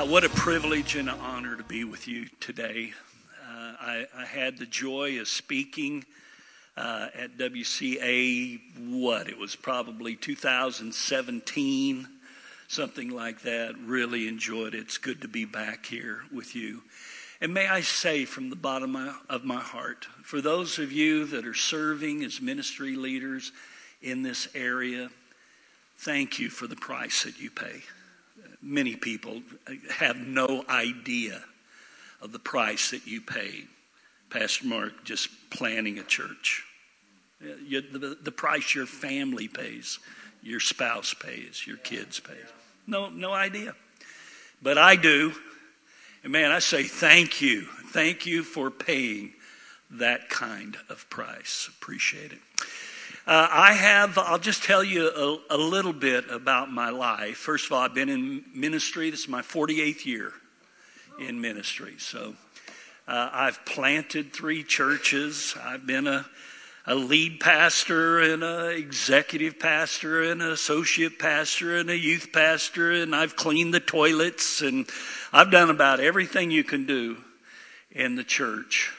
What a privilege and an honor to be with you today. I had the joy of speaking at WCA, it was probably 2017, something like that. Really enjoyed it. It's good to be back here with you. And may I say from the bottom of my heart, for those of you that are serving as ministry leaders in this area, thank you for the price that you pay. Many people have no idea of the price that you pay. Pastor Mark, just planning a church. The price your family pays, your spouse pays, your kids pay. No idea. But I do. And man, I say thank you. Thank you for paying that kind of price. Appreciate it. I'll just tell you a little bit about my life. First of all, I've been in ministry. This is my 48th year in ministry. So I've planted 3 churches. I've been a lead pastor and an executive pastor and an associate pastor and a youth pastor. And I've cleaned the toilets. And I've done about everything you can do in the church.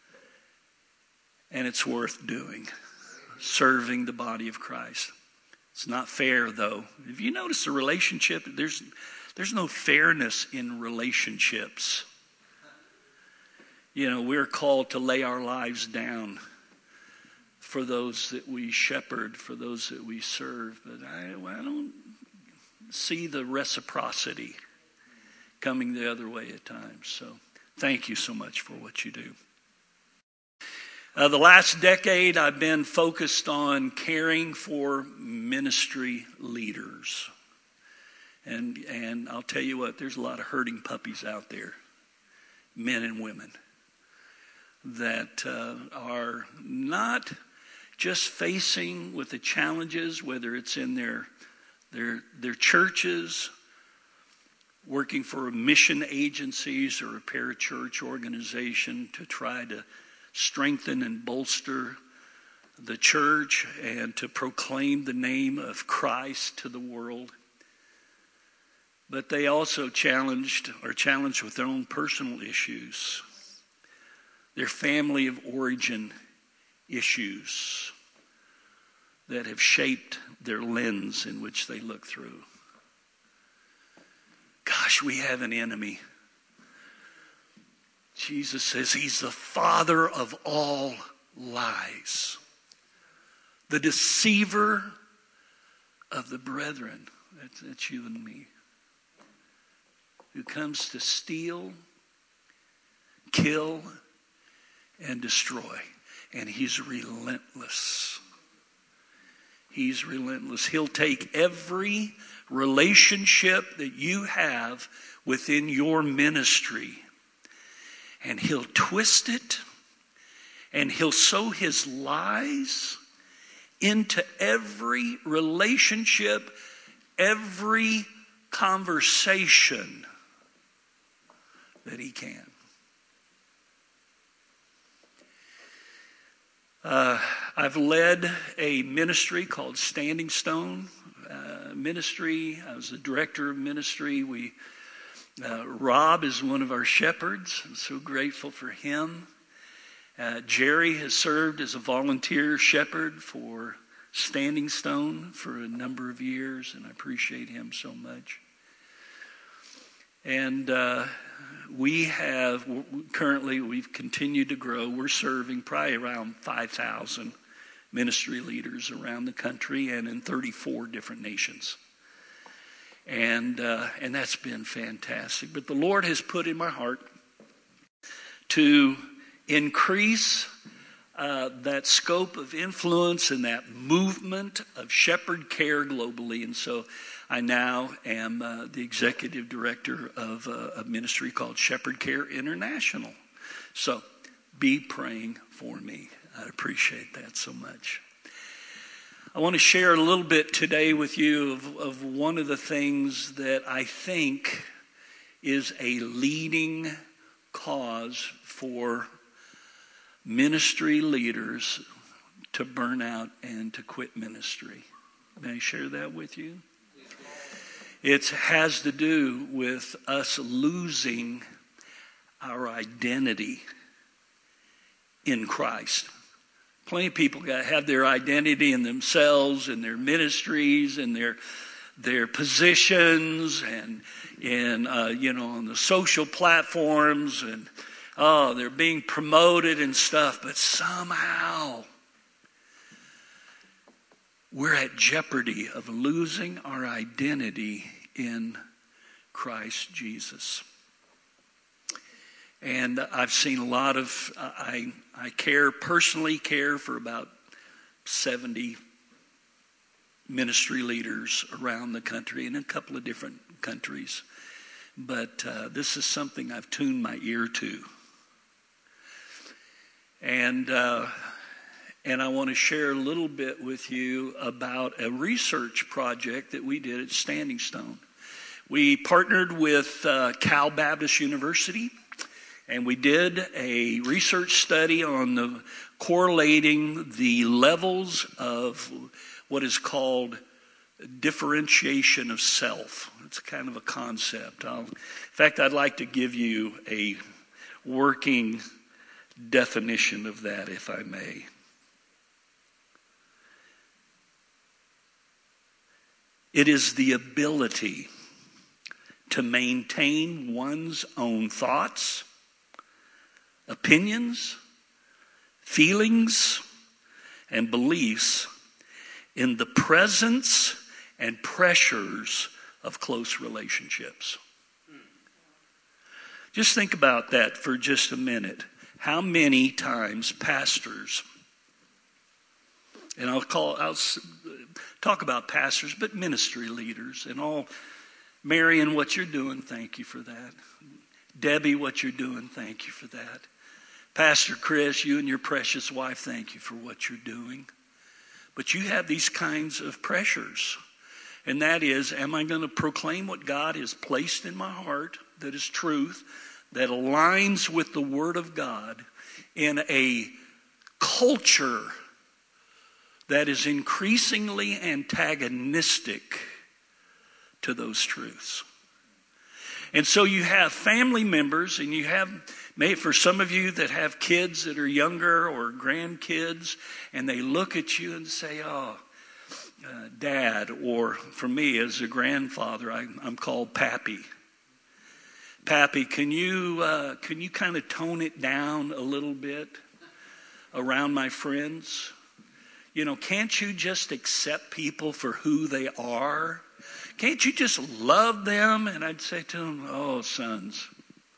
And it's worth doing. Serving the body of Christ. It's not fair, though. If you notice the relationship, there's no fairness in relationships. You know, we're called to lay our lives down for those that we shepherd, for those that we serve. But I don't see the reciprocity coming the other way at times. So thank you so much for what you do. The last decade, I've been focused on caring for ministry leaders. And I'll tell you what, there's a lot of hurting puppies out there, men and women, that are not just facing with the challenges, whether it's in their churches, working for mission agencies or a parachurch organization to try to strengthen and bolster the church and to proclaim the name of Christ to the world. But they also are challenged with their own personal issues, their family of origin issues that have shaped their lens in which they look through. Gosh, we have an enemy. Jesus says he's the father of all lies, the deceiver of the brethren. That's you and me. Who comes to steal, kill, and destroy. And he's relentless. He's relentless. He'll take every relationship that you have within your ministry, and he'll twist it, and he'll sow his lies into every relationship, every conversation that he can. I've led a ministry called Standing Stone Ministry. I was the director of ministry. Rob is one of our shepherds. I'm so grateful for him. Jerry has served as a volunteer shepherd for Standing Stone for a number of years, and I appreciate him so much. And we've continued to grow. We're serving probably around 5,000 ministry leaders around the country and in 34 different nations. And that's been fantastic. But the Lord has put in my heart to increase that scope of influence and that movement of shepherd care globally. And so I now am the executive director of a ministry called Shepherd Care International. So be praying for me. I appreciate that so much. I want to share a little bit today with you of one of the things that I think is a leading cause for ministry leaders to burn out and to quit ministry. May I share that with you? It has to do with us losing our identity in Christ. Plenty of people have their identity in themselves and their ministries and their positions and on the social platforms, and they're being promoted and stuff, but somehow we're at jeopardy of losing our identity in Christ Jesus. And I've seen a lot of, I personally care for about 70 ministry leaders around the country in a couple of different countries. But this is something I've tuned my ear to. And I want to share a little bit with you about a research project that we did at Standing Stone. We partnered with Cal Baptist University, and we did a research study on correlating the levels of what is called differentiation of self. It's kind of a concept. In fact, I'd like to give you a working definition of that, if I may. It is the ability to maintain one's own thoughts, opinions, feelings, and beliefs in the presence and pressures of close relationships. Just think about that for just a minute. How many times pastors, and I'll talk about pastors, but ministry leaders and all. Marion, what you're doing, thank you for that. Debbie, what you're doing, thank you for that. Pastor Chris, you and your precious wife, thank you for what you're doing. But you have these kinds of pressures. And that is, am I going to proclaim what God has placed in my heart that is truth, that aligns with the Word of God in a culture that is increasingly antagonistic to those truths? And so you have family members, and you have, maybe for some of you that have kids that are younger or grandkids, and they look at you and say, Dad, or for me as a grandfather, I'm called Pappy. Pappy, can you kind of tone it down a little bit around my friends? Can't you just accept people for who they are? Can't you just love them? And I'd say to them, oh, sons,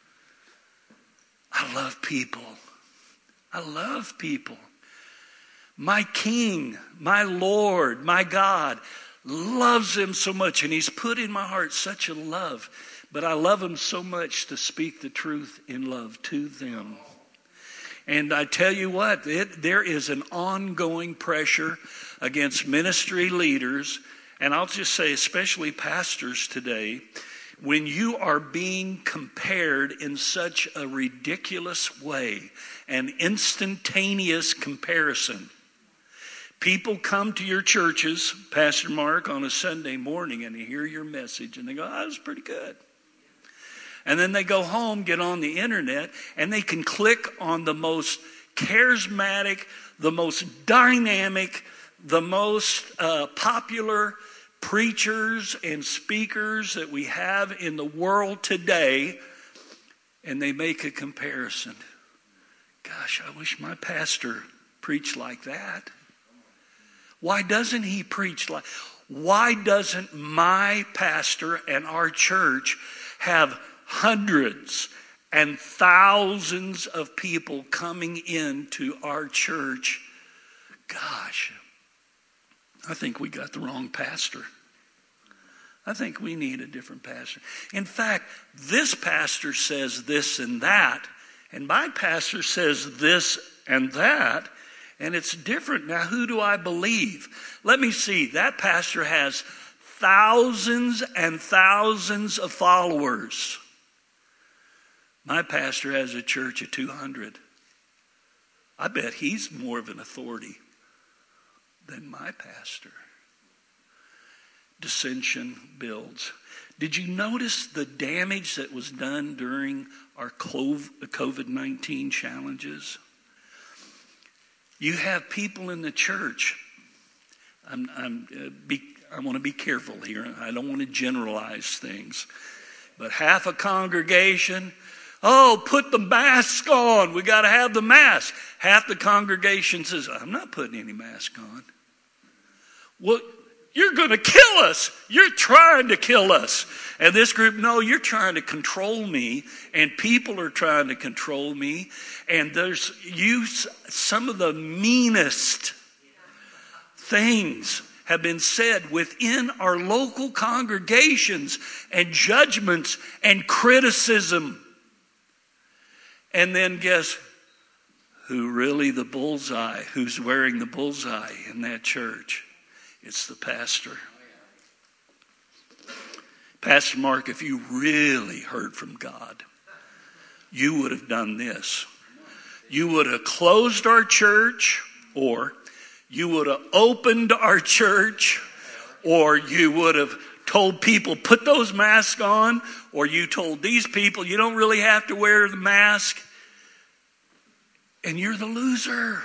I love people. I love people. My King, my Lord, my God loves them so much. And He's put in my heart such a love. But I love them so much to speak the truth in love to them. And I tell you what, there is an ongoing pressure against ministry leaders, and I'll just say especially pastors today, when you are being compared in such a ridiculous way, an instantaneous comparison. People come to your churches, Pastor Mark, on a Sunday morning, and they hear your message, and they go, that was pretty good. And then they go home, get on the internet, and they can click on the most charismatic, the most dynamic, the most popular preachers and speakers that we have in the world today, and they make a comparison. Gosh, I wish my pastor preached like that. Why doesn't he preach like? Why doesn't my pastor and our church have hundreds and thousands of people coming into our church? Gosh, I think we got the wrong pastor. I think we need a different pastor. In fact, this pastor says this and that, and my pastor says this and that, and it's different. Now, who do I believe? Let me see. That pastor has thousands and thousands of followers. My pastor has a church of 200. I bet he's more of an authority than my pastor. dissension builds. Did you notice the damage that was done during our COVID-19 challenges? You have people in the church. I want to be careful here. I don't want to generalize things. But half a congregation, put the mask on. We got to have the mask. Half the congregation says, I'm not putting any mask on. Well, you're going to kill us. You're trying to kill us. And this group, no, you're trying to control me. And people are trying to control me. And there's some of the meanest things have been said within our local congregations, and judgments and criticism. And then guess who really the bullseye? Who's wearing the bullseye in that church? It's the pastor. Pastor Mark, if you really heard from God, you would have done this. You would have closed our church, or you would have opened our church, or you would have told people, put those masks on, or you told these people, you don't really have to wear the mask. And you're the loser.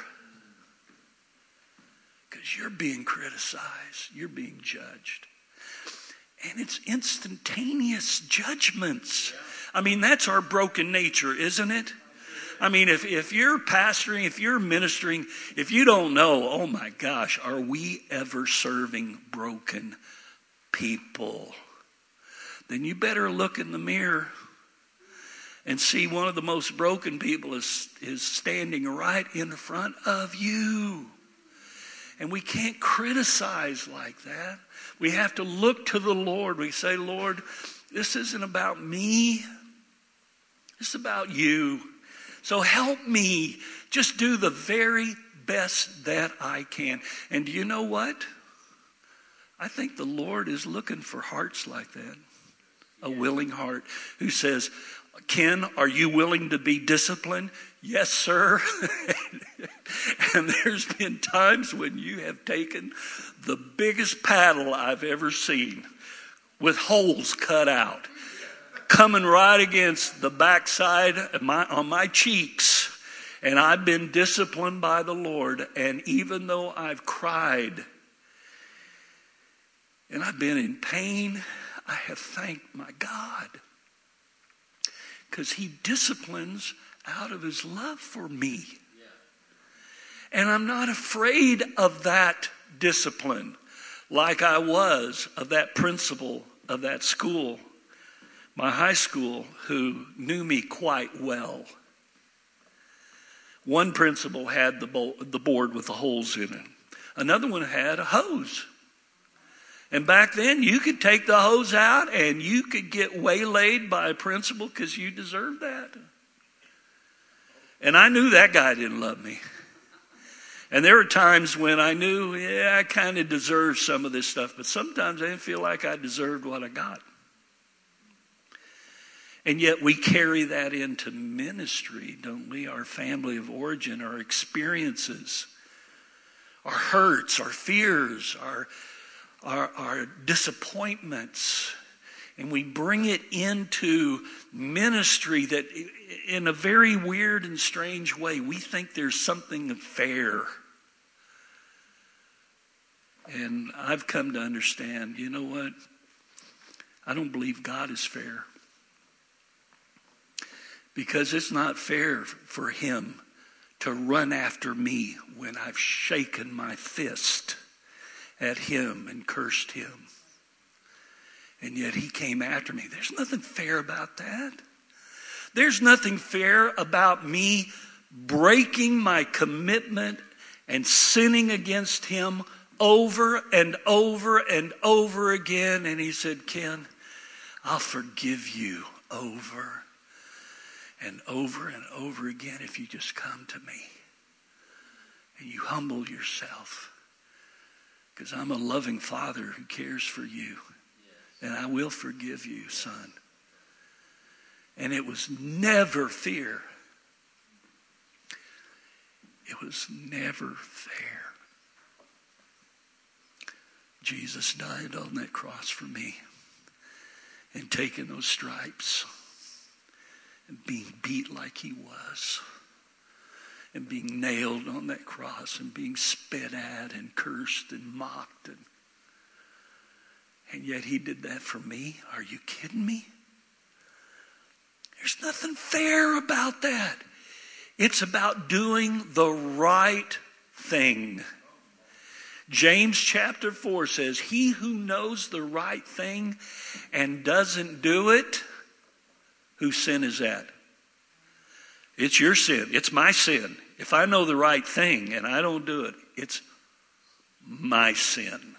Because you're being criticized. You're being judged. And it's instantaneous judgments. I mean, that's our broken nature, isn't it? I mean, if you're pastoring, if you're ministering, if you don't know, oh my gosh, are we ever serving broken people? Then you better look in the mirror and see one of the most broken people is standing right in front of you. And we can't criticize like that. We have to look to the Lord. We say, Lord, this isn't about me. It's about you. So help me just do the very best that I can. And do you know what? I think the Lord is looking for hearts like that. A willing heart who says, Ken, are you willing to be disciplined? Yes, sir. And there's been times when you have taken the biggest paddle I've ever seen with holes cut out, coming right against the backside on my cheeks. And I've been disciplined by the Lord. And even though I've cried and I've been in pain, I have thanked my God. Because he disciplines out of his love for me. And I'm not afraid of that discipline like I was of that principal of that school, my high school, who knew me quite well. One principal had the board with the holes in it. Another one had a hose. And back then, you could take the hose out and you could get waylaid by a principal because you deserved that. And I knew that guy didn't love me. And there were times when I knew, I kind of deserved some of this stuff. But sometimes I didn't feel like I deserved what I got. And yet we carry that into ministry, don't we? Our family of origin, our experiences, our hurts, our fears, our disappointments, and we bring it into ministry that in a very weird and strange way, we think there's something fair. And I've come to understand, you know what? I don't believe God is fair. Because it's not fair for him to run after me when I've shaken my fist at him and cursed him. And yet he came after me. There's nothing fair about that. There's nothing fair about me breaking my commitment and sinning against him over and over and over again. And he said, Ken, I'll forgive you over and over and over again if you just come to me and you humble yourself. Because I'm a loving father who cares for you. And I will forgive you, son. And it was never fear. It was never fair. Jesus died on that cross for me and taking those stripes and being beat like he was and being nailed on that cross and being spit at and cursed and mocked. And yet he did that for me. Are you kidding me? There's nothing fair about that. It's about doing the right thing. James chapter 4 says, he who knows the right thing and doesn't do it, whose sin is that? It's your sin. It's my sin. If I know the right thing and I don't do it, it's my sin.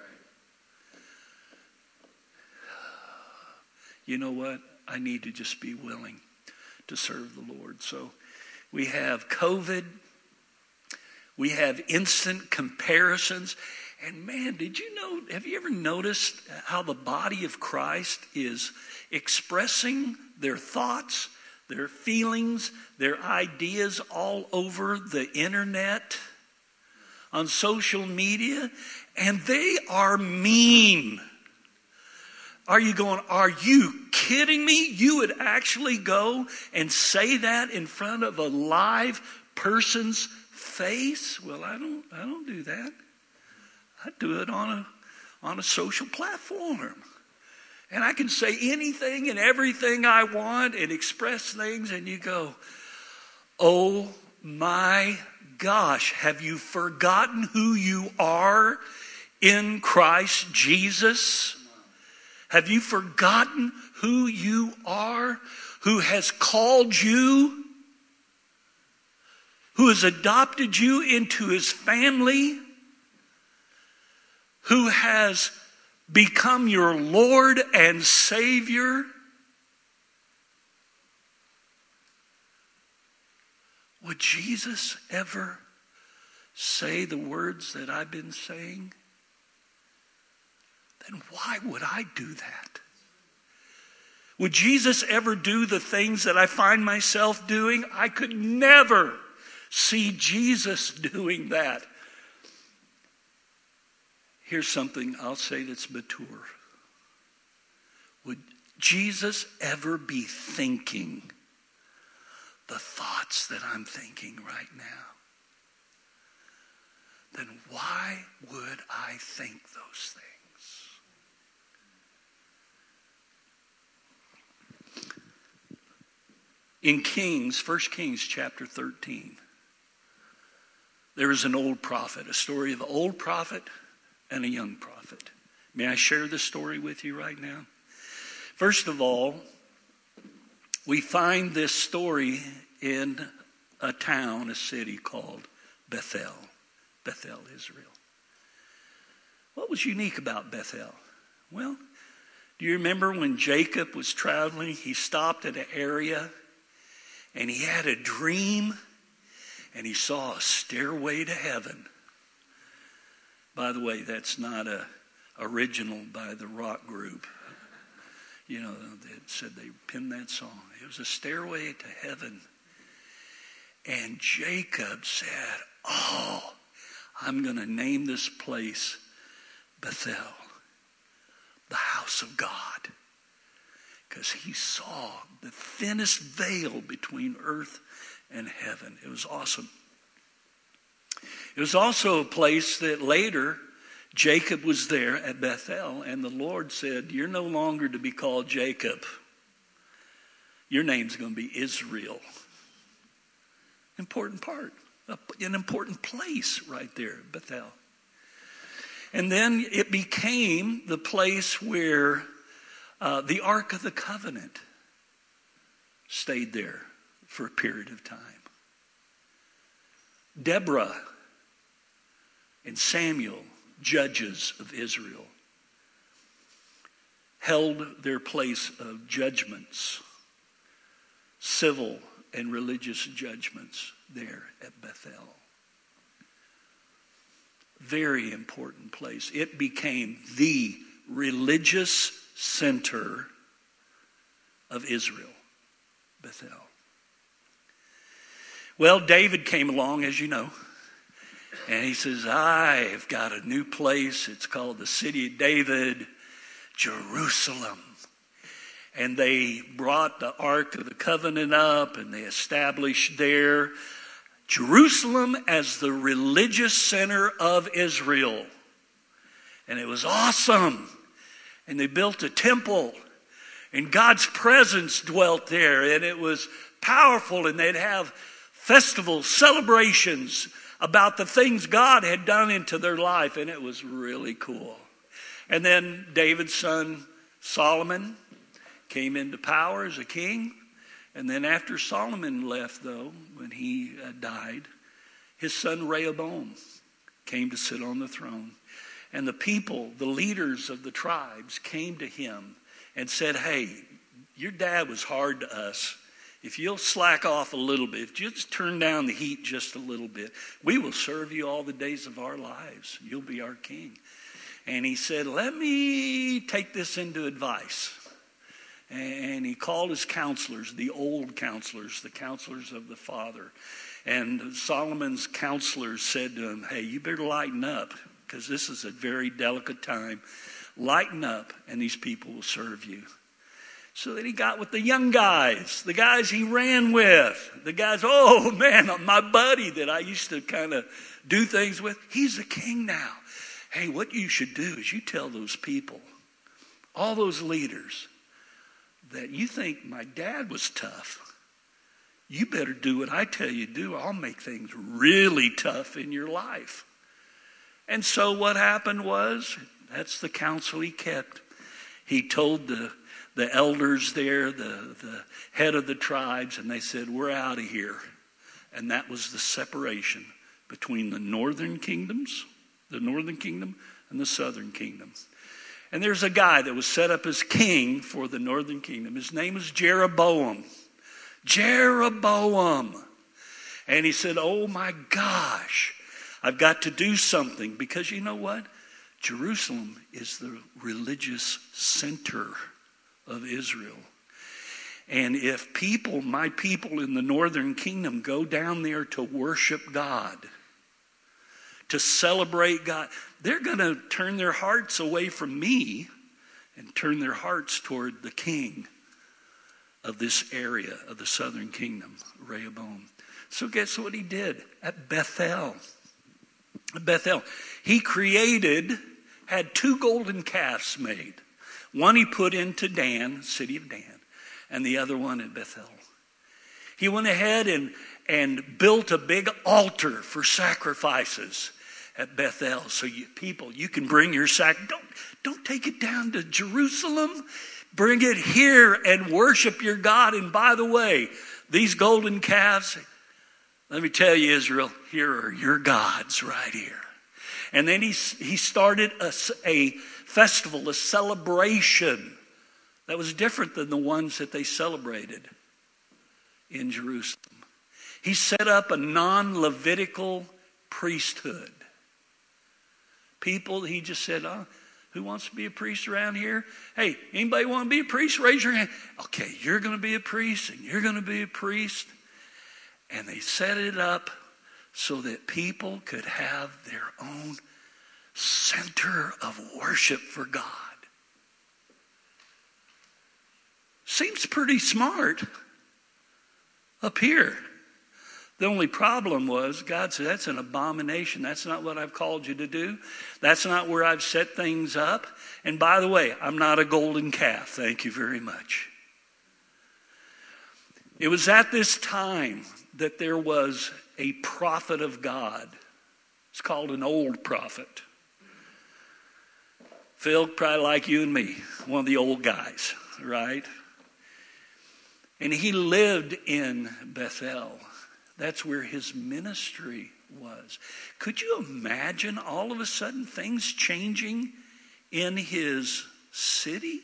You know what? I need to just be willing to serve the Lord. So we have COVID. We have instant comparisons. And man, did you know, have you ever noticed how the body of Christ is expressing their thoughts, their feelings, their ideas all over the internet, on social media? And they are mean. Are you kidding me? You would actually go and say that in front of a live person's face? Well, I don't do that. I do it on a social platform. And I can say anything and everything I want and express things, and you go, oh my gosh, have you forgotten who you are in Christ Jesus? Have you forgotten who you are, who has called you, who has adopted you into his family, who has become your Lord and Savior? Would Jesus ever say the words that I've been saying? Then why would I do that? Would Jesus ever do the things that I find myself doing? I could never see Jesus doing that. Here's something I'll say that's mature. Would Jesus ever be thinking the thoughts that I'm thinking right now? Then why would I think those things? In Kings, 1 Kings chapter 13, there is an old prophet, a story of an old prophet and a young prophet. May I share this story with you right now? First of all, we find this story in a town, a city called Bethel, Israel. What was unique about Bethel? Well, do you remember when Jacob was traveling, he stopped at an area and he had a dream and he saw a stairway to heaven. By the way, that's not a original by the rock group. You know, they said they penned that song. It was a stairway to heaven. And Jacob said, oh, I'm going to name this place Bethel, the house of God. Because he saw the thinnest veil between earth and heaven. It was awesome. It was also a place that later Jacob was there at Bethel, and the Lord said, you're no longer to be called Jacob. Your name's going to be Israel. Important part, an important place right there, Bethel. And then it became the place where the Ark of the Covenant stayed there for a period of time. Deborah and Samuel, judges of Israel, held their place of judgments, civil and religious judgments there at Bethel. Very important place. It became the religious center of Israel, Bethel. Well, David came along, as you know, And he says, I've got a new place. It's called the City of David, Jerusalem. And they brought the Ark of the Covenant up, and they established there Jerusalem as the religious center of Israel. And it was awesome. And they built a temple, and God's presence dwelt there, and it was powerful. And they'd have festivals, celebrations about the things God had done into their life, and it was really cool. And then David's son Solomon came into power as a king. And then after Solomon left, though, when he died, his son Rehoboam came to sit on the throne. And the people, the leaders of the tribes, came to him and said, hey, your dad was hard to us. If you'll slack off a little bit, if you just turn down the heat just a little bit, we will serve you all the days of our lives. You'll be our king. And he said, let me take this into advice. And he called his counselors, the old counselors, the counselors of the father. And Solomon's counselors said to him, hey, you better lighten up, because this is a very delicate time. Lighten up, and these people will serve you. So then he got with the young guys, the guys he ran with, the guys, oh man, my buddy that I used to kind of do things with, he's the king now. Hey, what you should do is you tell those people, all those leaders, that you think my dad was tough. You better do what I tell you to do. I'll make things really tough in your life. And so what happened was, that's the counsel he kept. He told the elders there, the head of the tribes, and they said, we're out of here. And that was the separation between the northern kingdom and the southern kingdom. And there's a guy that was set up as king for the northern kingdom. His name is Jeroboam. Jeroboam. And he said, oh my gosh, I've got to do something. Because you know what? Jerusalem is the religious center of Israel. And if my people in the northern kingdom go down there to worship God, to celebrate God, they're going to turn their hearts away from me and turn their hearts toward the king of this area of the southern kingdom, Rehoboam. So guess what he did at Bethel? Bethel. He had 2 golden calves made. One he put into Dan, city of Dan, and the other one at Bethel. He went ahead and built a big altar for sacrifices at Bethel. So you can bring your don't take it down to Jerusalem. Bring it here and worship your God. And by the way, these golden calves, let me tell you, Israel, here are your gods right here. And then he started a festival, a celebration that was different than the ones that they celebrated in Jerusalem. He set up a non-Levitical priesthood. People, he just said, who wants to be a priest around here? Hey, anybody want to be a priest? Raise your hand. Okay, you're going to be a priest, and you're going to be a priest. And they set it up so that people could have their own center of worship for God. Seems pretty smart up here. The only problem was God said, that's an abomination. That's not what I've called you to do. That's not where I've set things up. And by the way, I'm not a golden calf. Thank you very much. It was at this time that there was a prophet of God. It's called an old prophet. Phil, probably like you and me, one of the old guys, right? And he lived in Bethel. That's where his ministry was. Could you imagine all of a sudden things changing in his city?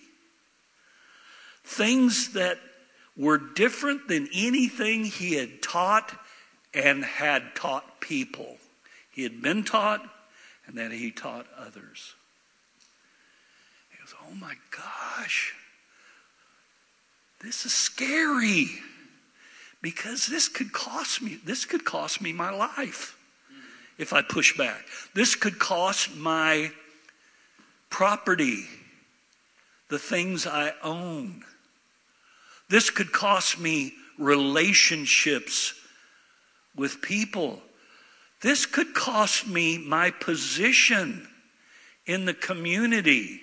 Things that were different than anything he had taught and had taught people. He had been taught, and then he taught others. He goes, oh my gosh, this is scary. Because this could cost me my life if I push back. This could cost my property, the things I own. This could cost me relationships with people. This could cost me my position in the community.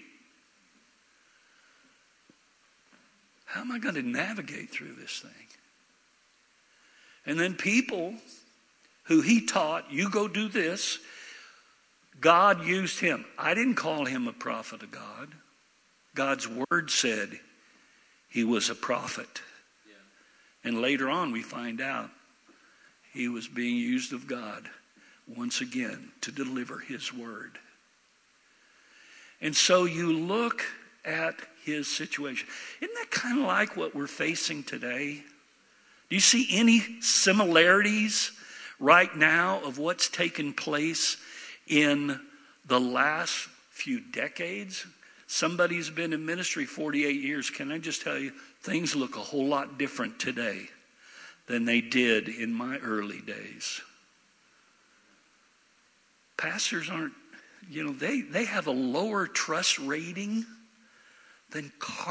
How am I going to navigate through this thing? And then people who he taught, you go do this. God used him. I didn't call him a prophet of God. God's word said he was a prophet. Yeah. And later on we find out he was being used of God once again to deliver his word. And so you look at his situation. Isn't that kind of like what we're facing today? Do you see any similarities right now of what's taken place in the last few decades? Somebody's been in ministry 48 years. Can I just tell you, things look a whole lot different today than they did in my early days. Pastors aren't, they have a lower trust rating than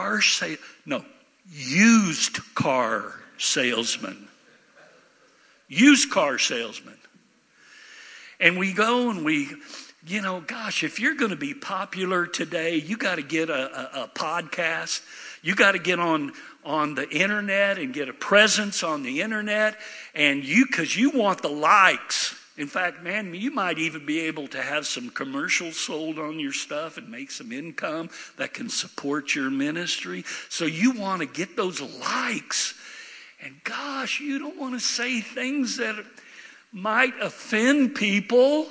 used car salesmen. Used car salesmen. And we go and if you're going to be popular today, you got to get a podcast. You got to get on the internet and get a presence on the internet. And because you want the likes. In fact, man, you might even be able to have some commercials sold on your stuff and make some income that can support your ministry. So you want to get those likes. And gosh, you don't want to say things that might offend people.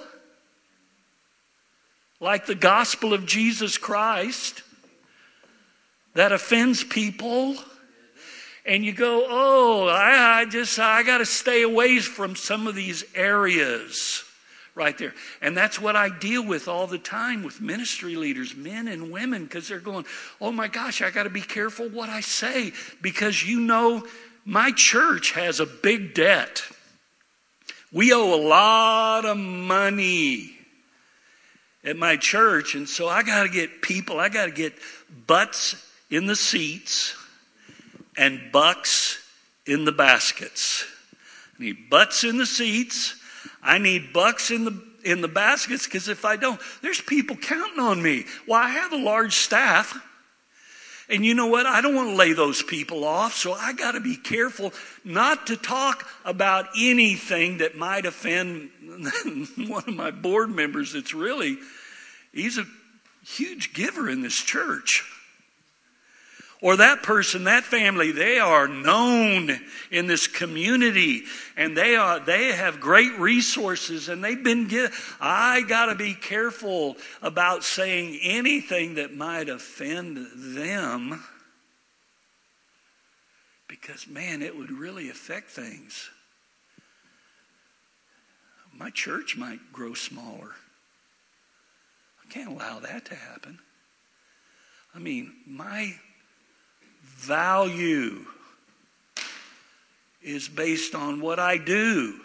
Like the gospel of Jesus Christ that offends people. And you go, I got to stay away from some of these areas right there. And that's what I deal with all the time with ministry leaders, men and women, because they're going, oh my gosh, I got to be careful what I say, because my church has a big debt. We owe a lot of money at my church, and so I got to get butts in the seats and bucks in the baskets. I need butts in the seats. I need bucks in the baskets, because if I don't, there's people counting on me. Well, I have a large staff, and you know what? I don't want to lay those people off, so I got to be careful not to talk about anything that might offend one of my board members. He's a huge giver in this church. Or that person, that family, they are known in this community, and they have great resources, and they've been I got to be careful about saying anything that might offend them, because man, it would really affect things. My church might grow smaller. I can't allow that to happen. I mean, my value is based on what I do.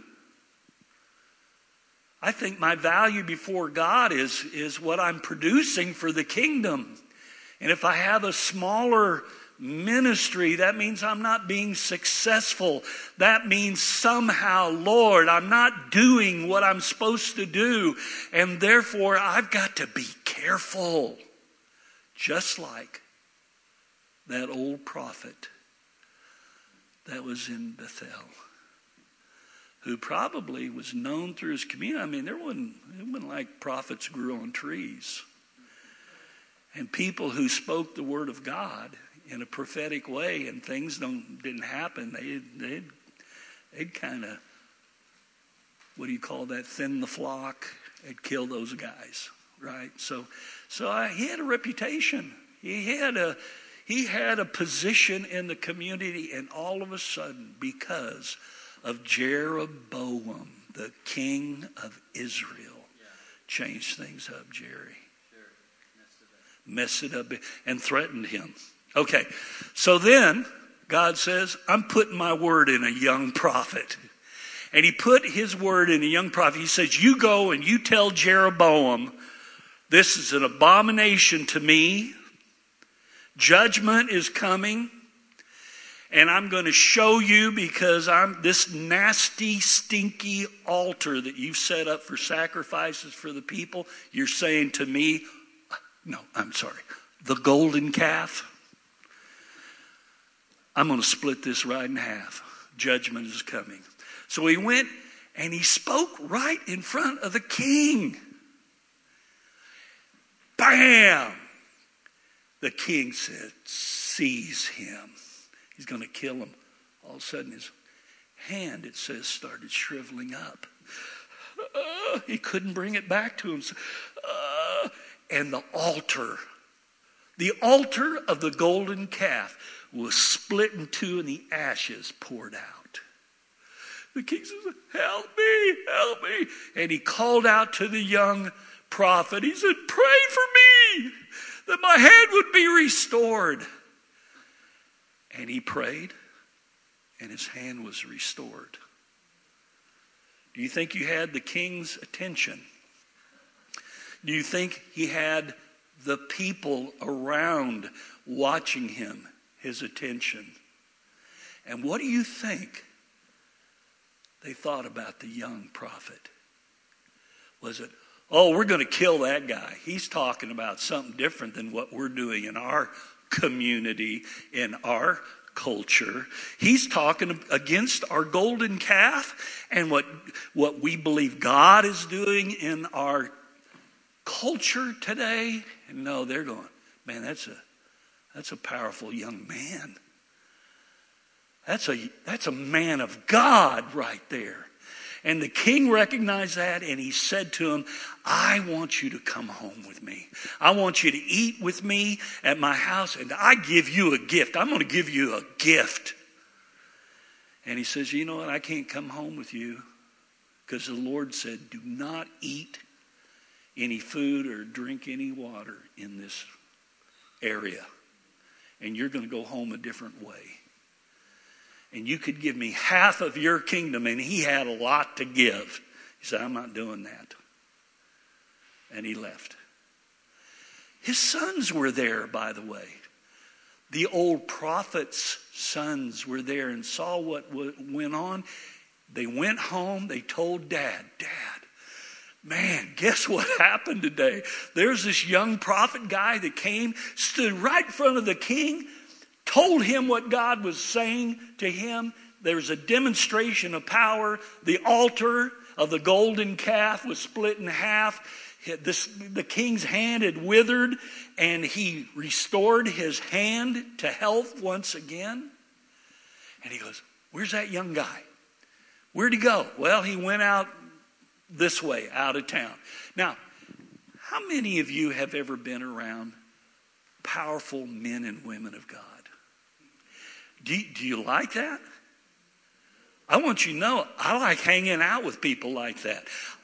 I think my value before God is what I'm producing for the kingdom. And if I have a smaller ministry, that means I'm not being successful. That means somehow, Lord, I'm not doing what I'm supposed to do. And therefore, I've got to be careful. Just like that old prophet that was in Bethel, who probably was known through his community. I mean, it wasn't like prophets grew on trees. And people who spoke the word of God in a prophetic way and things didn't happen, they'd kind of, thin the flock and kill those guys, right? So he had a reputation. He had a position in the community, and all of a sudden, because of Jeroboam, the king of Israel, changed things up, Jerry. Messed it up and threatened him. Okay, so then God says, I'm putting my word in a young prophet. And he put his word in a young prophet. He says, you go and you tell Jeroboam, this is an abomination to me. Judgment is coming. And I'm going to show you, because this nasty, stinky altar that you've set up for sacrifices for the people, you're saying to me, the golden calf, I'm going to split this right in half. Judgment is coming. So he went and he spoke right in front of the king. Bam! The king said, seize him. He's going to kill him. All of a sudden his hand, it says, started shriveling up. He couldn't bring it back to him. And the altar of the golden calf was split in two and the ashes poured out. The king says, help me. And he called out to the young prophet. He said, pray for me that my hand would be restored. And he prayed and his hand was restored. Do you think you had the king's attention? Do you think he had the people around watching him, his attention? And what do you think they thought about the young prophet? Was it, oh, we're going to kill that guy. He's talking about something different than what we're doing in our community, in our culture. He's talking against our golden calf and what we believe God is doing in our culture today. And no, they're going, man, that's a powerful young man. That's a man of God right there. And the king recognized that, and he said to him, I want you to come home with me. I want you to eat with me at my house, and I give you a gift. I'm going to give you a gift. And he says, you know what? I can't come home with you because the Lord said, do not eat any food or drink any water in this area. And you're going to go home a different way. And you could give me half of your kingdom. And he had a lot to give. He said, I'm not doing that. And he left. His sons were there, by the way. The old prophet's sons were there and saw what went on. They went home. They told Dad, man, guess what happened today? There's this young prophet guy that came, stood right in front of the king, told him what God was saying to him. There's a demonstration of power. The altar of the golden calf was split in half. The king's hand had withered, and he restored his hand to health once again. And he goes, where's that young guy? Where'd he go? Well, he went out this way, out of town. Now, how many of you have ever been around powerful men and women of God? Do you like that? I want you to know, I like hanging out with people like that.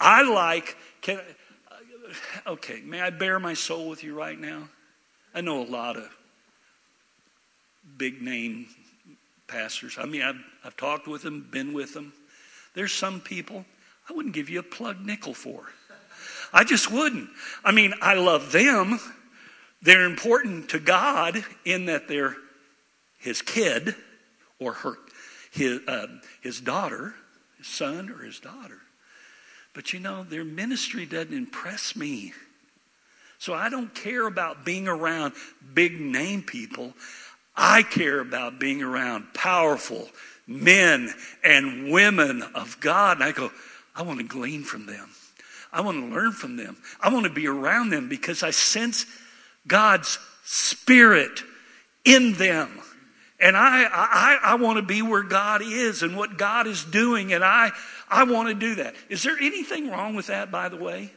Okay, may I bare my soul with you right now? I know a lot of big name pastors. I mean, I've talked with them, been with them. There's some people I wouldn't give you a plug nickel for. I just wouldn't. I mean, I love them. They're important to God in that they're his kid or his daughter, his son or his daughter. But you know, their ministry doesn't impress me. So I don't care about being around big name people. I care about being around powerful men and women of God. And I go, I want to glean from them. I want to learn from them. I want to be around them because I sense God's Spirit in them. And I want to be where God is and what God is doing. And I want to do that. Is there anything wrong with that, by the way?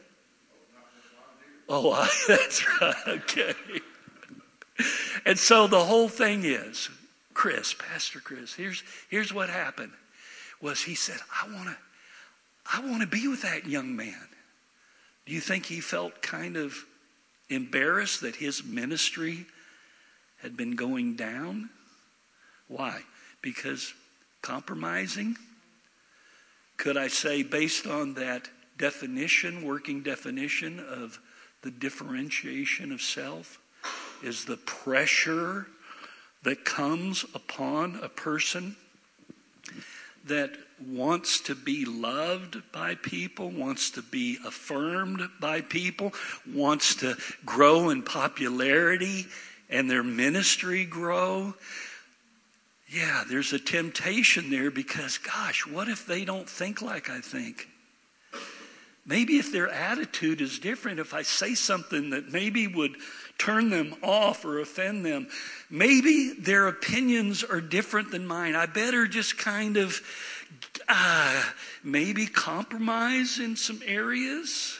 Oh, that's right. Okay. And so the whole thing is, Pastor Chris, here's what happened. Was he said, I want to be with that young man. Do you think he felt kind of embarrassed that his ministry had been going down? Why? Because compromising? Could I say, based on that definition, working definition of the differentiation of self, is the pressure that comes upon a person that wants to be loved by people, wants to be affirmed by people, wants to grow in popularity and their ministry grow. Yeah, there's a temptation there because, gosh, what if they don't think like I think? Maybe if their attitude is different, if I say something that maybe would turn them off or offend them, maybe their opinions are different than mine. I better just kind of maybe compromise in some areas.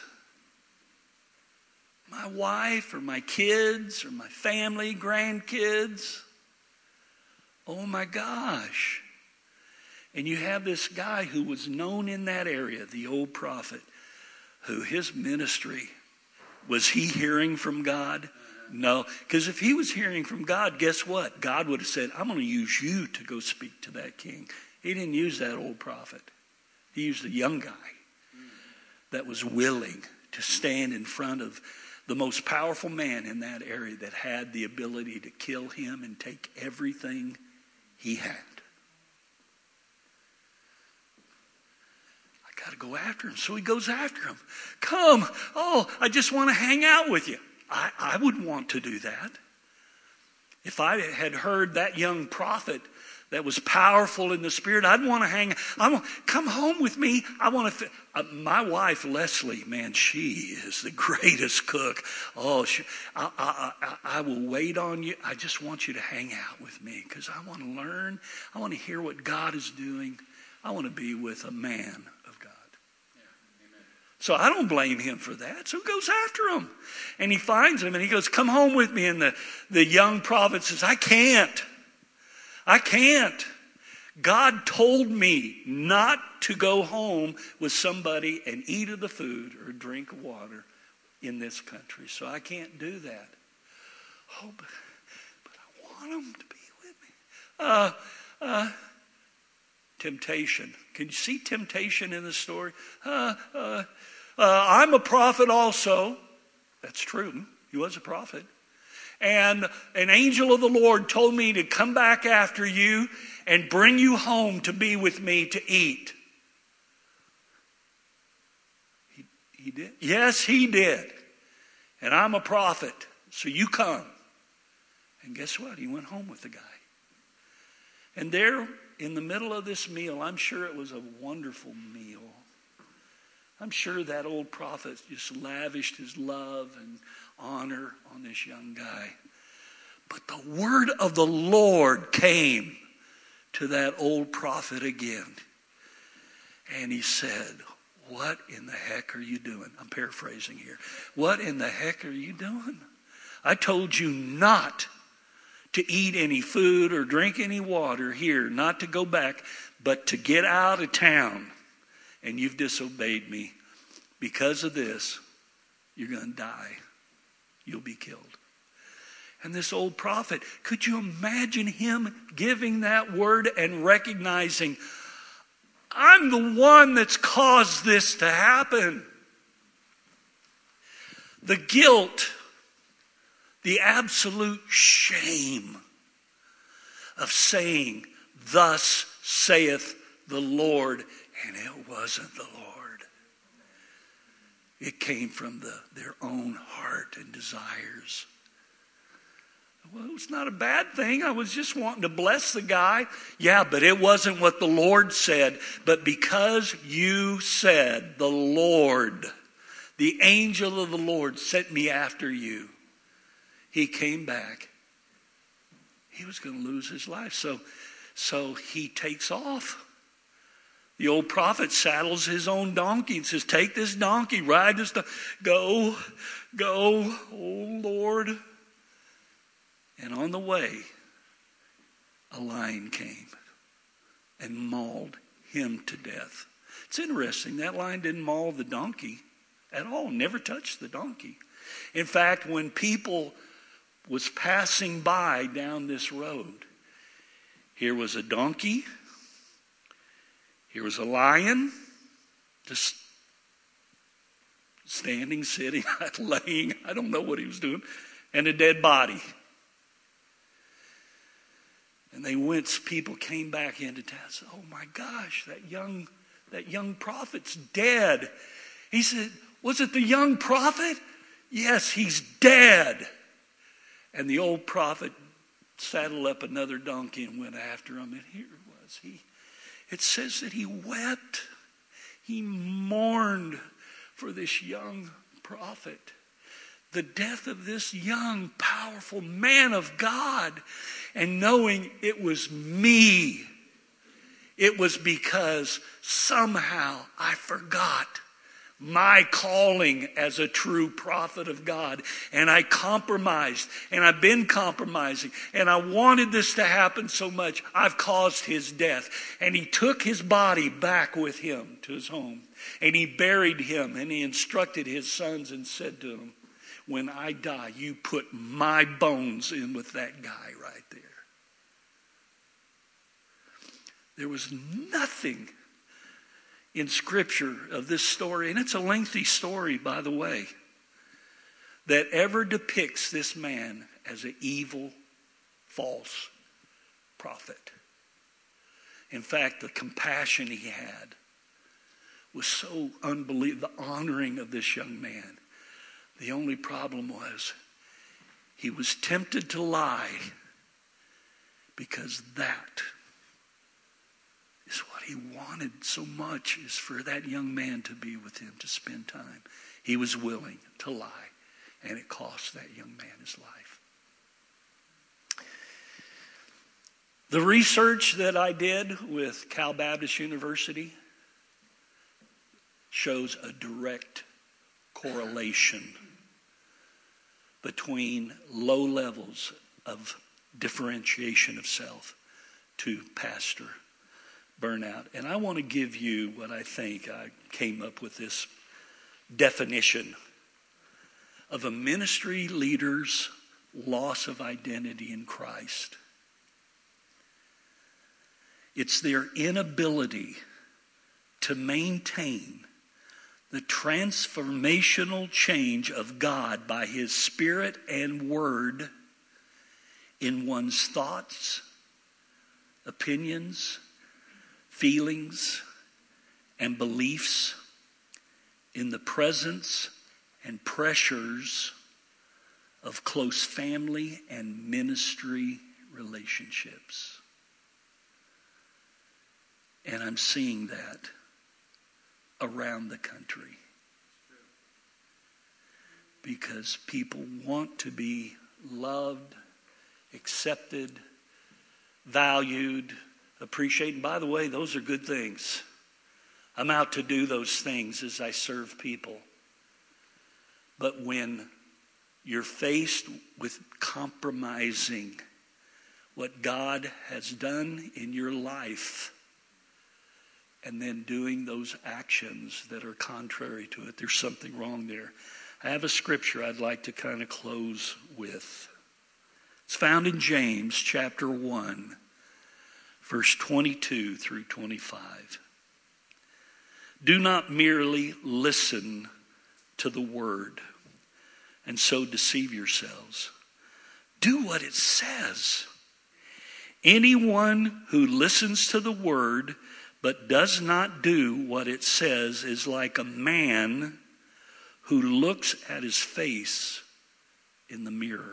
My wife or my kids or my family, grandkids. Oh my gosh. And you have this guy who was known in that area, the old prophet, who his ministry, was he hearing from God? No, because if he was hearing from God, guess what? God would have said, I'm going to use you to go speak to that king. He didn't use that old prophet. He used a young guy that was willing to stand in front of the most powerful man in that area that had the ability to kill him and take everything he had. I got to go after him. So he goes after him. Come. Oh, I just want to hang out with you. I would want to do that. If I had heard that young prophet that was powerful in the spirit, I'd want to hang. Come home with me. I want to. My wife Leslie, man, she is the greatest cook. Oh, I will wait on you. I just want you to hang out with me because I want to learn. I want to hear what God is doing. I want to be with a man of God. So I don't blame him for that. So he goes after him. And he finds him and he goes, come home with me. And the young prophet says, I can't. God told me not to go home with somebody and eat of the food or drink of water in this country. So I can't do that. Oh, but I want him to be with me. Temptation. Can you see temptation in the story? I'm a prophet also. That's true. He was a prophet. And an angel of the Lord told me to come back after you and bring you home to be with me to eat. He did? Yes, he did. And I'm a prophet, so you come. And guess what? He went home with the guy. And there, in the middle of this meal, I'm sure it was a wonderful meal. I'm sure that old prophet just lavished his love and honor on this young guy. But the word of the Lord came to that old prophet again. And he said, what in the heck are you doing? I'm paraphrasing here. What in the heck are you doing? I told you not to eat any food or drink any water here, not to go back, but to get out of town. And you've disobeyed me. Because of this, you're going to die. You'll be killed. And this old prophet, could you imagine him giving that word and recognizing, I'm the one that's caused this to happen. The guilt, the absolute shame of saying, thus saith the Lord, and it wasn't the Lord. It came from their own heart and desires. Well, it's not a bad thing. I was just wanting to bless the guy. Yeah, but it wasn't what the Lord said. But because you said, the Lord, the angel of the Lord sent me after you, he came back. He was going to lose his life. So he takes off. The old prophet saddles his own donkey and says, take this donkey, ride this donkey. Go, oh Lord. And on the way, a lion came and mauled him to death. It's interesting, that lion didn't maul the donkey at all, never touched the donkey. In fact, when people was passing by down this road, here was a donkey, here was a lion, Just standing, sitting, laying, I don't know what he was doing, and a dead body. And people came back into town and said, oh my gosh, that young prophet's dead. He said, was it the young prophet? Yes, he's dead. And the old prophet saddled up another donkey and went after him. And here it was. It says that he wept. He mourned for this young prophet. The death of this young, powerful man of God. And knowing it was me. It was because somehow I forgot my calling as a true prophet of God. And I compromised. And I've been compromising. And I wanted this to happen so much. I've caused his death. And he took his body back with him to his home. And he buried him. And he instructed his sons and said to them, when I die, you put my bones in with that guy right there. There was nothing in Scripture of this story, and it's a lengthy story, by the way, that ever depicts this man as an evil, false prophet. In fact, the compassion he had was so unbelievable, the honoring of this young man. The only problem was he was tempted to lie because that is what he wanted so much, is for that young man to be with him, to spend time. He was willing to lie, and it cost that young man his life. The research that I did with Cal Baptist University shows a direct correlation between low levels of differentiation of self to pastor burnout. And I want to give you what I think, I came up with this definition of a ministry leader's loss of identity in Christ. It's their inability to maintain the transformational change of God by His Spirit and Word in one's thoughts, opinions, feelings, and beliefs in the presence and pressures of close family and ministry relationships. And I'm seeing that around the country. Because people want to be loved, accepted, valued, appreciated. And by the way, those are good things. I'm out to do those things as I serve people. But when you're faced with compromising what God has done in your life, and then doing those actions that are contrary to it, there's something wrong there. I have a scripture I'd like to kind of close with. It's found in James chapter 1, verse 22 through 25. Do not merely listen to the word and so deceive yourselves. Do what it says. Anyone who listens to the word but does not do what it says is like a man who looks at his face in the mirror,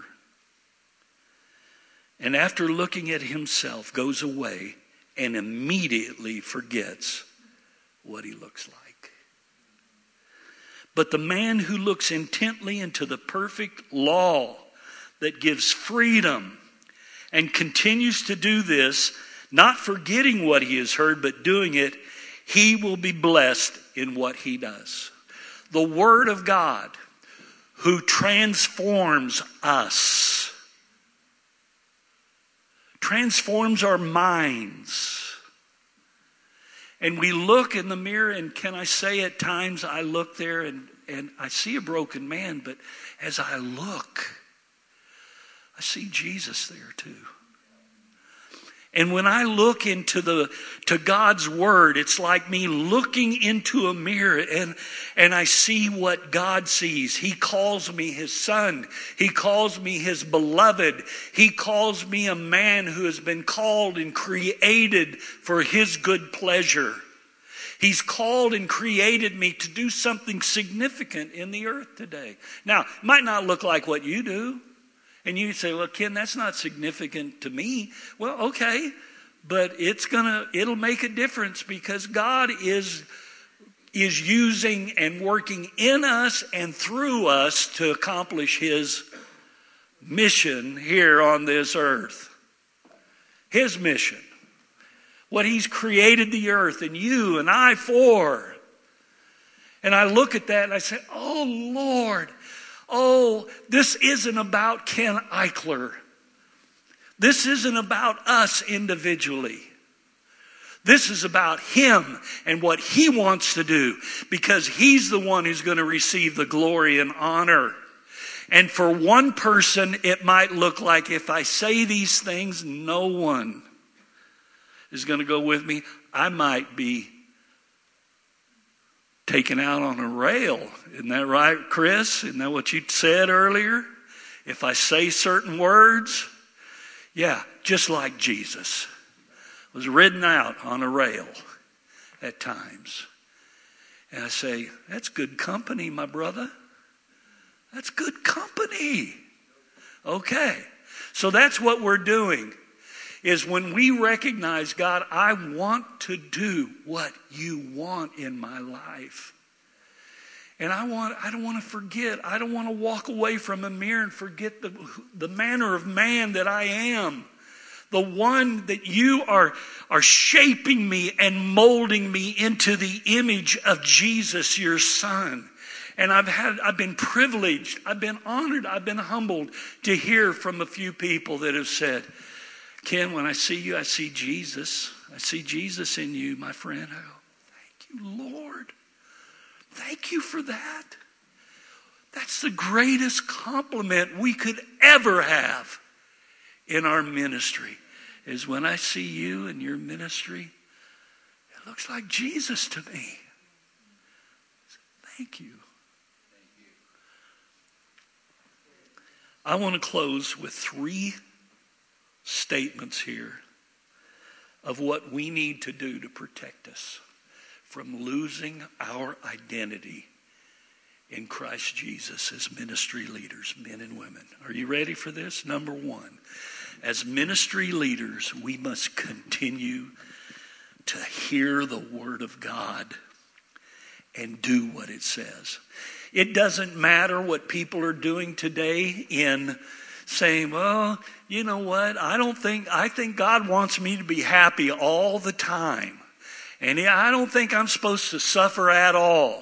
and after looking at himself goes away and immediately forgets what he looks like. But the man who looks intently into the perfect law that gives freedom and continues to do this, not forgetting what he has heard, but doing it, he will be blessed in what he does. The Word of God, who transforms us, transforms our minds. And we look in the mirror, and can I say at times I look there and I see a broken man, but as I look, I see Jesus there too. And when I look to God's word, it's like me looking into a mirror and I see what God sees. He calls me his son. He calls me his beloved. He calls me a man who has been called and created for his good pleasure. He's called and created me to do something significant in the earth today. Now, it might not look like what you do. And you say, well, Ken, that's not significant to me. Well, okay, but it'll make a difference because God is using and working in us and through us to accomplish his mission here on this earth. His mission. What he's created the earth and you and I for. And I look at that and I say, oh, Lord, oh, this isn't about Ken Eichler. This isn't about us individually. This is about him and what he wants to do because he's the one who's going to receive the glory and honor. And for one person, it might look like if I say these things, no one is going to go with me. I might be taken out on a rail. Isn't that right, Chris? Isn't that what you said earlier? If I say certain words, yeah, just like Jesus was ridden out on a rail at times. And I say, that's good company, my brother. That's good company. Okay. So that's what we're doing. Is when we recognize, God, I want to do what you want in my life. And I don't want to forget. I don't want to walk away from a mirror and forget the manner of man that I am. The one that you are shaping me and molding me into the image of Jesus, your son. And I've been privileged, I've been honored, I've been humbled to hear from a few people that have said, Ken, when I see you, I see Jesus. I see Jesus in you, my friend. I go, thank you, Lord. Thank you for that. That's the greatest compliment we could ever have in our ministry, is when I see you and your ministry, it looks like Jesus to me. Thank you. I want to close with 3 statements here of what we need to do to protect us from losing our identity in Christ Jesus as ministry leaders, men and women. Are you ready for this? Number 1, as ministry leaders, we must continue to hear the word of God and do what it says. It doesn't matter what people are doing today in saying, well, you know what? I think God wants me to be happy all the time. And I don't think I'm supposed to suffer at all.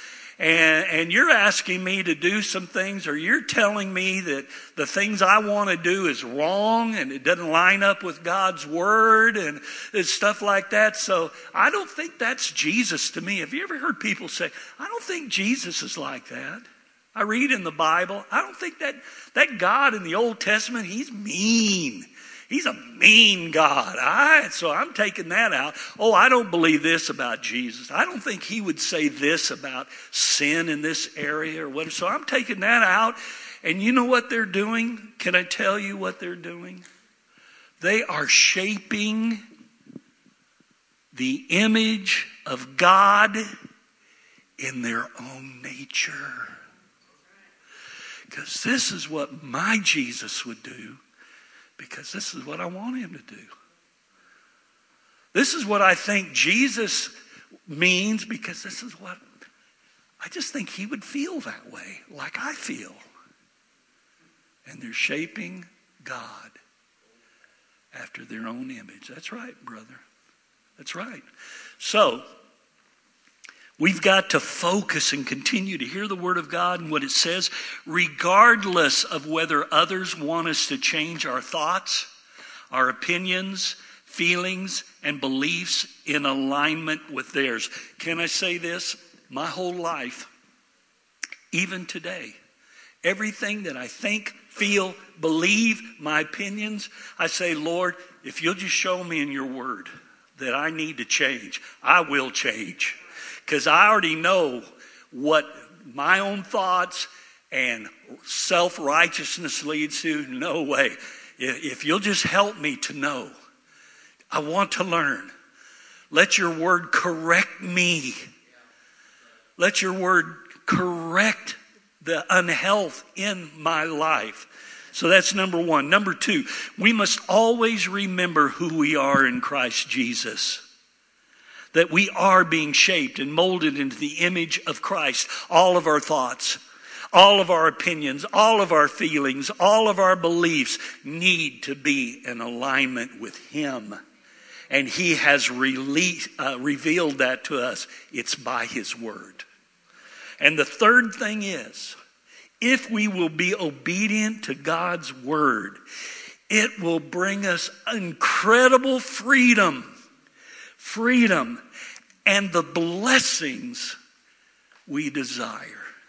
And you're asking me to do some things, or you're telling me that the things I want to do is wrong and it doesn't line up with God's word and stuff like that. So I don't think that's Jesus to me. Have you ever heard people say, I don't think Jesus is like that? I read in the Bible, I don't think that God in the Old Testament, he's mean. He's a mean God. So I'm taking that out. Oh, I don't believe this about Jesus. I don't think he would say this about sin in this area or whatever. So I'm taking that out. And you know what they're doing? Can I tell you what they're doing? They are shaping the image of God in their own nature. Because this is what my Jesus would do. Because this is what I want him to do. This is what I think Jesus means, because this is what I just think he would feel that way, like I feel. And they're shaping God after their own image. That's right, brother. That's right. So, we've got to focus and continue to hear the word of God and what it says, regardless of whether others want us to change our thoughts, our opinions, feelings, and beliefs in alignment with theirs. Can I say this? My whole life, even today, everything that I think, feel, believe my opinions, I say, Lord, if you'll just show me in your word that I need to change, I will change. Because I already know what my own thoughts and self-righteousness leads to. No way. If you'll just help me to know, I want to learn. Let your word correct me. Let your word correct the unhealth in my life. So that's number one. Number two, we must always remember who we are in Christ Jesus. That we are being shaped and molded into the image of Christ. All of our thoughts, all of our opinions, all of our feelings, all of our beliefs need to be in alignment with Him. And He has revealed that to us. It's by His word. And the third thing is, if we will be obedient to God's word, it will bring us incredible freedom and the blessings we desire.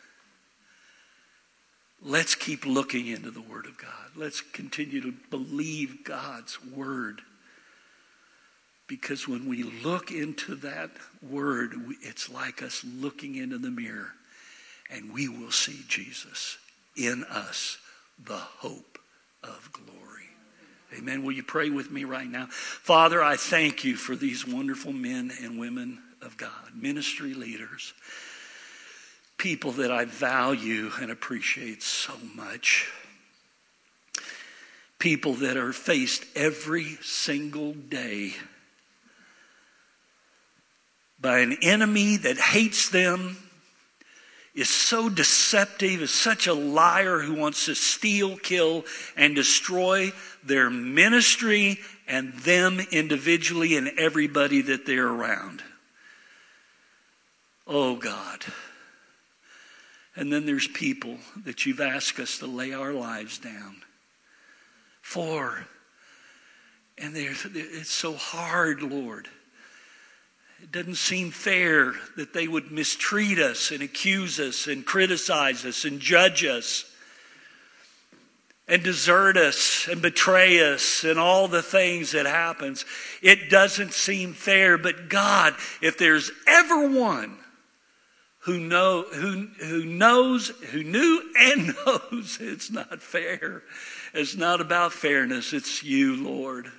Let's keep looking into the word of God. Let's continue to believe God's word. Because when we look into that word, it's like us looking into the mirror. And we will see Jesus in us, the hope of glory. Amen. Will you pray with me right now? Father, I thank you for these wonderful men and women of God, ministry leaders, people that I value and appreciate so much. People that are faced every single day by an enemy that hates them, is so deceptive, is such a liar who wants to steal, kill, and destroy their ministry and them individually and everybody that they're around. Oh God. And then there's people that you've asked us to lay our lives down for. And it's so hard, Lord. It doesn't seem fair that they would mistreat us and accuse us and criticize us and judge us and desert us and betray us and all the things that happens. It doesn't seem fair, but God, if there's ever one who knew and knows it's not fair, it's not about fairness, it's you, Lord.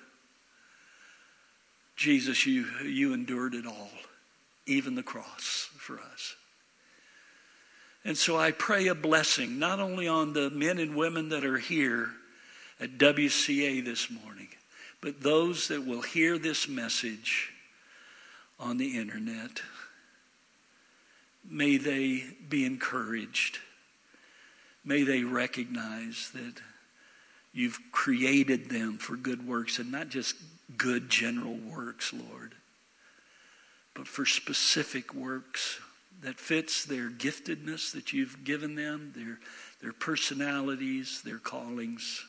Jesus, you endured it all, even the cross for us. And so I pray a blessing, not only on the men and women that are here at WCA this morning, but those that will hear this message on the internet. May they be encouraged. May they recognize that you've created them for good works, and not just good general works, Lord, but for specific works that fits their giftedness that you've given them, their personalities, their callings.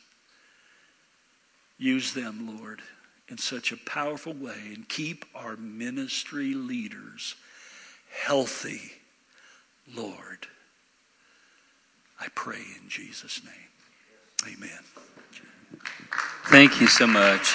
Use them, Lord, in such a powerful way, and keep our ministry leaders healthy, Lord. I pray in Jesus' name. Amen. Thank you so much.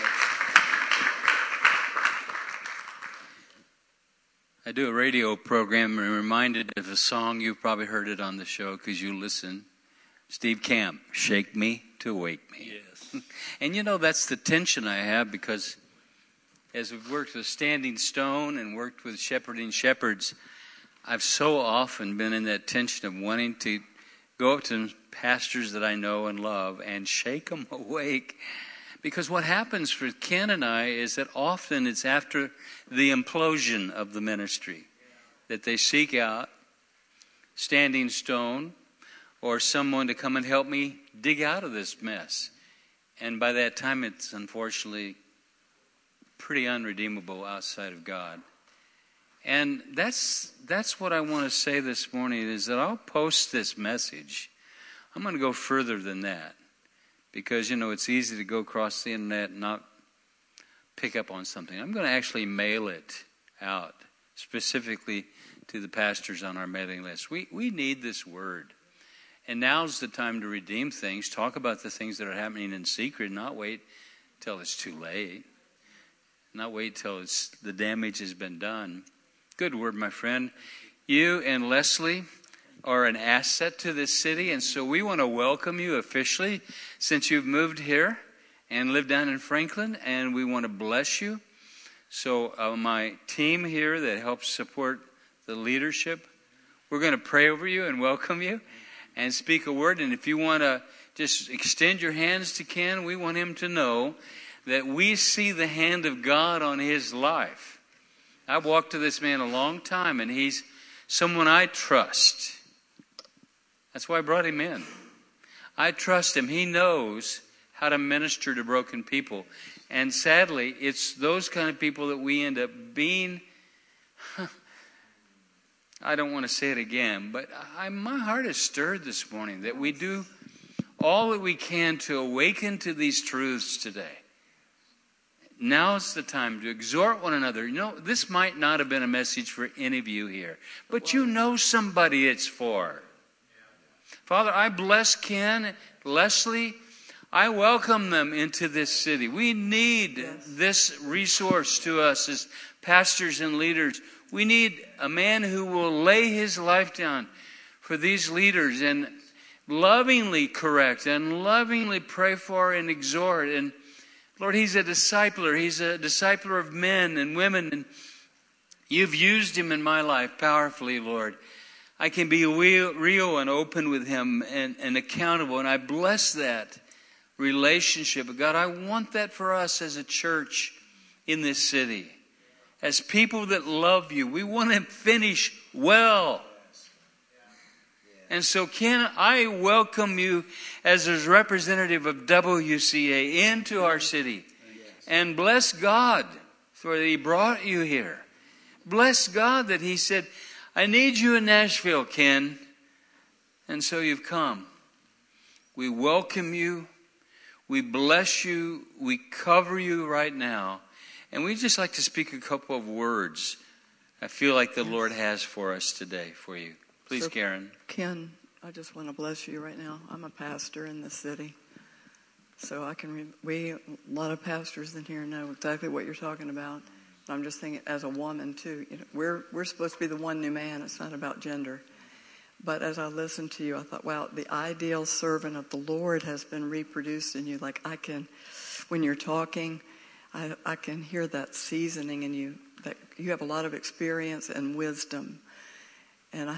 I do a radio program and I'm reminded of a song. You've probably heard it on the show because you listen. Steve Camp, Shake Me to Wake Me. Yes. And you know, that's the tension I have, because as we've worked with Standing Stone and worked with Shepherding Shepherds, I've so often been in that tension of wanting to go up to pastors that I know and love and shake them awake. Because what happens for Ken and I is that often it's after the implosion of the ministry that they seek out Standing Stone or someone to come and help me dig out of this mess. And by that time, it's unfortunately pretty unredeemable outside of God. And that's what I want to say this morning, is that I'll post this message. I'm going to go further than that. Because, you know, it's easy to go across the internet and not pick up on something. I'm going to actually mail it out specifically to the pastors on our mailing list. We need this word. And now's the time to redeem things. Talk about the things that are happening in secret. Not wait till it's too late. Not wait till the damage has been done. Good word, my friend. You and Leslie are an asset to this city. And so we want to welcome you officially since you've moved here and live down in Franklin. And we want to bless you. So my team here that helps support the leadership, we're going to pray over you and welcome you and speak a word. And if you want to just extend your hands to Ken, we want him to know that we see the hand of God on his life. I've walked with this man a long time, and he's someone I trust. That's why I brought him in. I trust him. He knows how to minister to broken people. And sadly, it's those kind of people that we end up being. I don't want to say it again, but my heart is stirred this morning that we do all that we can to awaken to these truths today. Now is the time to exhort one another. You know, this might not have been a message for any of you here, but you know somebody it's for. Father, I bless Ken, Leslie. I welcome them into this city. We need this resource to us as pastors and leaders. We need a man who will lay his life down for these leaders and lovingly correct and lovingly pray for and exhort. And Lord, he's a discipler. He's a discipler of men and women. And you've used him in my life powerfully, Lord. I can be real and open with him and accountable. And I bless that relationship. But God, I want that for us as a church in this city. As people that love you, we want to finish well. And so, Ken, I welcome you as a representative of WCA into our city. And bless God for that he brought you here. Bless God that he said, I need you in Nashville, Ken. And so you've come. We welcome you. We bless you. We cover you right now. And we'd just like to speak a couple of words I feel like the Lord has for us today for you. Please, so, Karen. Ken, I just want to bless you right now. I'm a pastor in the city. So a lot of pastors in here know exactly what you're talking about. I'm just thinking as a woman too. You know, we're supposed to be the one new man. It's not about gender. But as I listened to you, I thought, wow, the ideal servant of the Lord has been reproduced in you. Like when you're talking, I can hear that seasoning in you. That you have a lot of experience and wisdom. And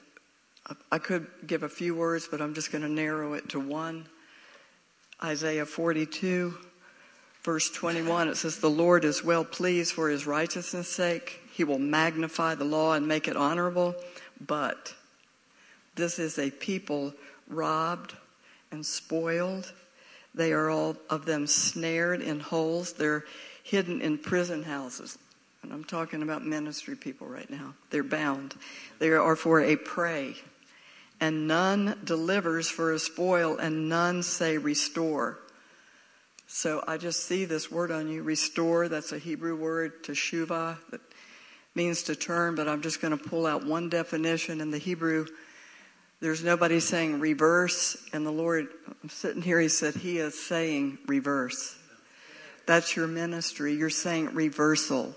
I could give a few words, but I'm just going to narrow it to one. Isaiah 42, verse 21, it says, the Lord is well pleased for his righteousness' sake. He will magnify the law and make it honorable. But this is a people robbed and spoiled. They are all of them snared in holes. They're hidden in prison houses. And I'm talking about ministry people right now. They're bound. They are for a prey. And none delivers for a spoil, and none say restore. So I just see this word on you, restore. That's a Hebrew word, teshuvah, that means to turn. But I'm just going to pull out one definition in the Hebrew. There's nobody saying reverse. And the Lord, I'm sitting here, he said, he is saying reverse. That's your ministry. You're saying reversal.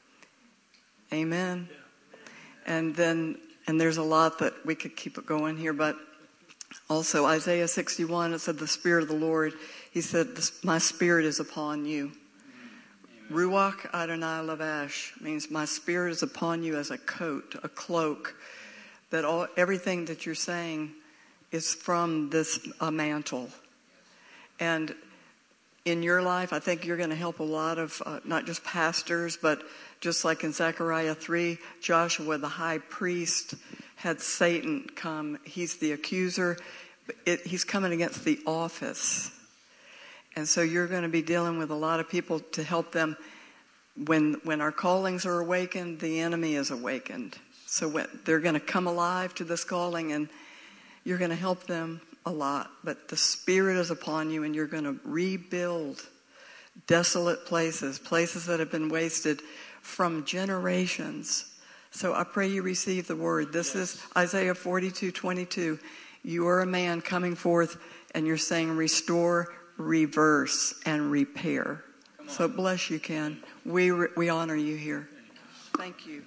Amen. And there's a lot that we could keep it going here, but also Isaiah 61, it said the Spirit of the Lord, he said, my Spirit is upon you. Amen. Ruach Adonai Lavash means my Spirit is upon you as a coat, a cloak, that everything that you're saying is from this mantle. And in your life, I think you're going to help a lot of, not just pastors, but just like in Zechariah 3, Joshua, the high priest, had Satan come. He's the accuser. He's coming against the office. And so you're going to be dealing with a lot of people to help them. When our callings are awakened, the enemy is awakened. So they're going to come alive to this calling, and you're going to help them a lot. But the Spirit is upon you, and you're going to rebuild desolate places that have been wasted from generations. So I pray you receive the word. This is Isaiah 42:22. You are a man coming forth, and you're saying restore, reverse, and repair. So bless you, Ken. We honor you here. Thank you.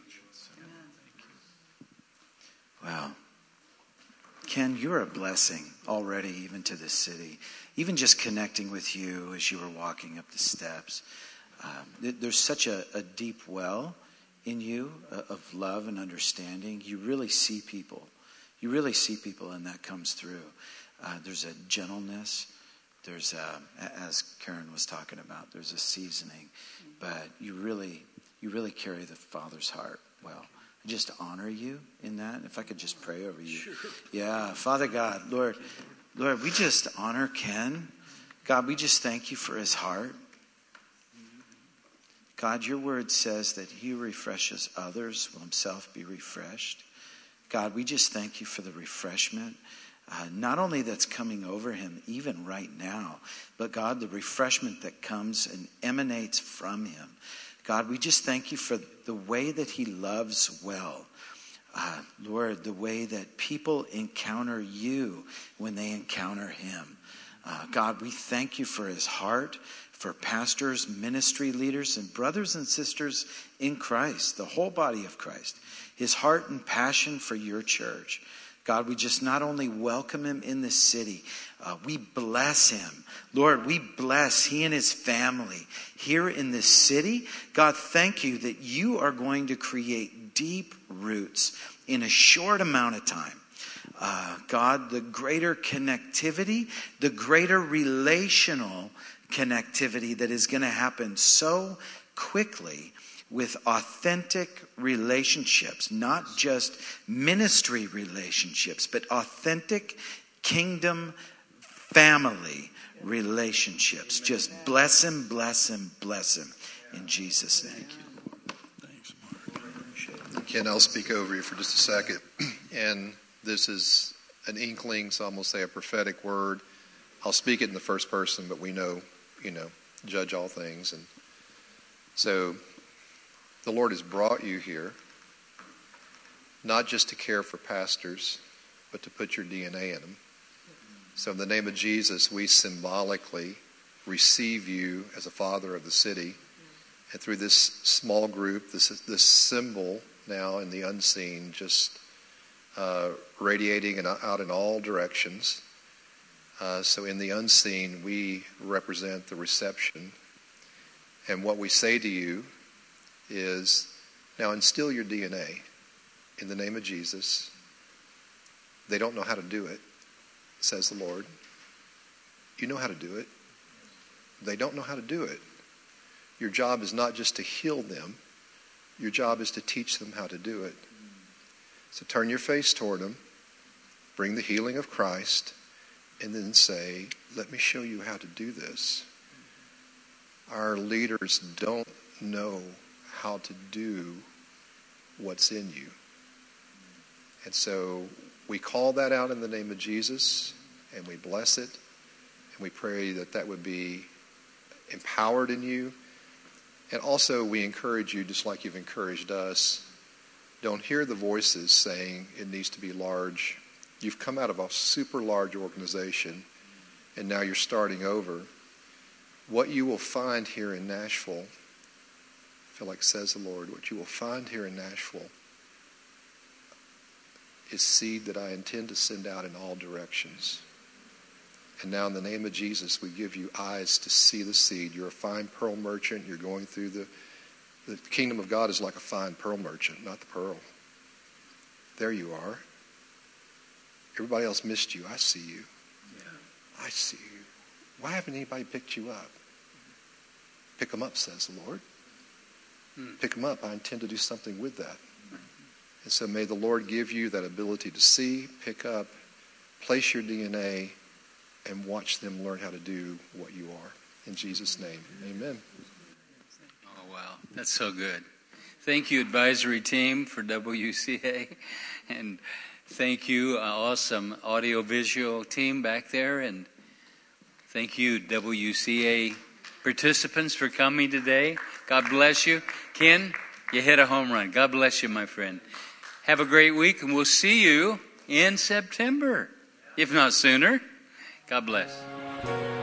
Wow. Ken, you're a blessing already, even to this city. Even just connecting with you as you were walking up the steps. There's such a deep well in you of love and understanding. You really see people. You really see people, and that comes through. There's a gentleness. There's, as Karen was talking about, there's a seasoning. But you really carry the Father's heart well. I just honor you in that. If I could just pray over you. Sure. Yeah, Father God, Lord, we just honor Ken. God, we just thank you for his heart. God, your word says that he who refreshes others will himself be refreshed. God, we just thank you for the refreshment, not only that's coming over him even right now, but God, the refreshment that comes and emanates from him. God, we just thank you for the way that he loves well. Lord, the way that people encounter you when they encounter him. God, we thank you for his heart, for pastors, ministry leaders, and brothers and sisters in Christ, the whole body of Christ. His heart and passion for your church. God, we just not only welcome him in this city, we bless him. Lord, we bless he and his family here in this city. God, thank you that you are going to create deep roots in a short amount of time. God, the greater connectivity, the greater relational connectivity that is going to happen so quickly with authentic relationships, not just ministry relationships, but authentic kingdom family relationships. Just bless him, bless him, bless him in Jesus' name. Thanks, Mark. Ken, I'll speak over you for just a second. And this is an inkling, so I'm going to say a prophetic word. I'll speak it in the first person, but we know, judge all things. And so the Lord has brought you here, not just to care for pastors, but to put your DNA in them. So in the name of Jesus, we symbolically receive you as a father of the city. And through this small group, this symbol now in the unseen, just radiating and out in all directions. So in the unseen, we represent the reception. And what we say to you is, now instill your DNA in the name of Jesus. They don't know how to do it, says the Lord. You know how to do it. They don't know how to do it. Your job is not just to heal them. Your job is to teach them how to do it. So turn your face toward them, bring the healing of Christ, and then say, let me show you how to do this. Our leaders don't know how to do what's in you. And so we call that out in the name of Jesus, and we bless it, and we pray that that would be empowered in you. And also we encourage you, just like you've encouraged us, don't hear the voices saying it needs to be large. You've come out of a super large organization, and now you're starting over. What you will find here in Nashville, I feel like says the Lord, what you will find here in Nashville is seed that I intend to send out in all directions. And now in the name of Jesus, we give you eyes to see the seed. You're a fine pearl merchant. You're going through the kingdom of God is like a fine pearl merchant, not the pearl. There you are. Everybody else missed you. I see you. Yeah. I see you. Why haven't anybody picked you up? Pick them up, says the Lord. Pick them up. I intend to do something with that. And so may the Lord give you that ability to see, pick up, place your DNA, and watch them learn how to do what you are. In Jesus' name, amen. Oh, wow. That's so good. Thank you, advisory team, for WCA. And thank you, awesome audio-visual team back there. And thank you, WCA participants, for coming today. God bless you. Ken, you hit a home run. God bless you, my friend. Have a great week, and we'll see you in September. if not sooner. God bless.